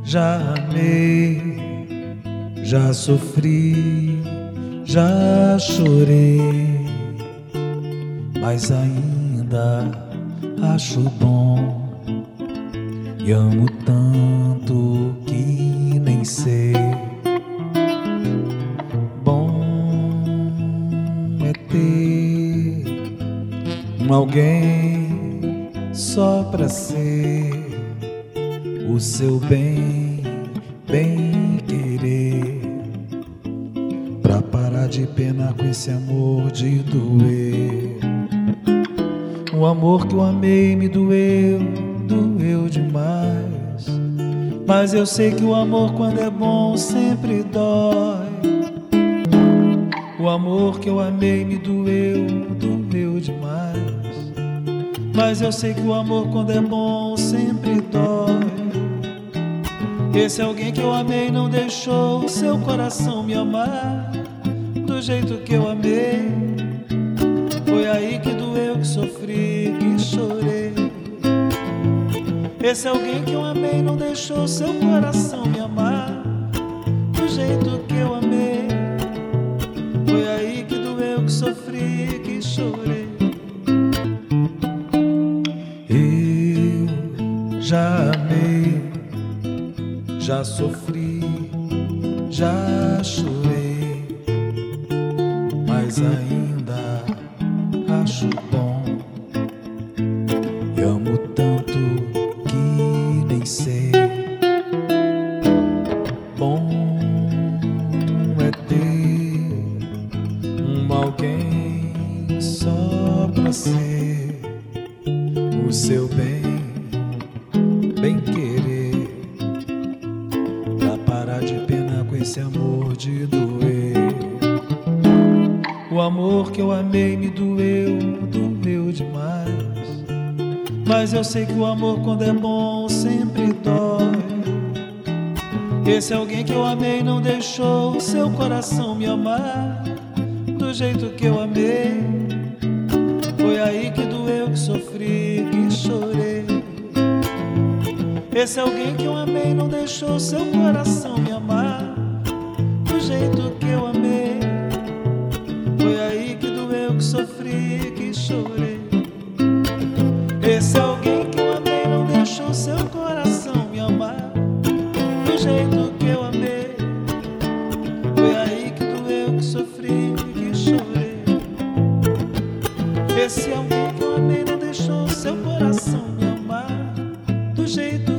Já amei, já sofri, já chorei, mas ainda acho bom e amo tanto que nem sei. Bom é ter alguém só pra ser o seu bem, bem querer, pra parar de penar com esse amor de doer. O amor que eu amei me doeu, doeu demais, mas eu sei que o amor quando é bom sempre dói. O amor que eu amei me doeu, doeu demais, mas eu sei que o amor quando é bom sempre dói. Esse alguém que eu amei não deixou o seu coração me amar do jeito que eu amei. Foi aí que doeu, que sofri, que chorei. Esse alguém que eu amei não deixou o seu coração me amar do jeito que eu amei. Foi aí que doeu, que sofri, que chorei. Eu já amei, já sofri, já chorei, mas ainda acho bom e amo tanto que nem sei. Bom é ter alguém só pra ser o seu bem, bem querer, pra parar de pena com esse amor de doer. O amor que eu amei me doeu, doeu demais, mas eu sei que o amor quando é bom sempre dói. Esse alguém que eu amei não deixou o seu coração me amar do jeito que eu amei. Foi aí que doeu, que sofri, que chorei. Esse alguém que eu amei não deixou seu coração me amar do jeito que eu amei. Foi aí que doeu, que sofri, que chorei. Esse alguém que eu amei não deixou seu coração me amar do jeito que eu amei. Foi aí que doeu, que sofri, que chorei. Esse alguém que eu amei não deixou seu coração me amar do jeito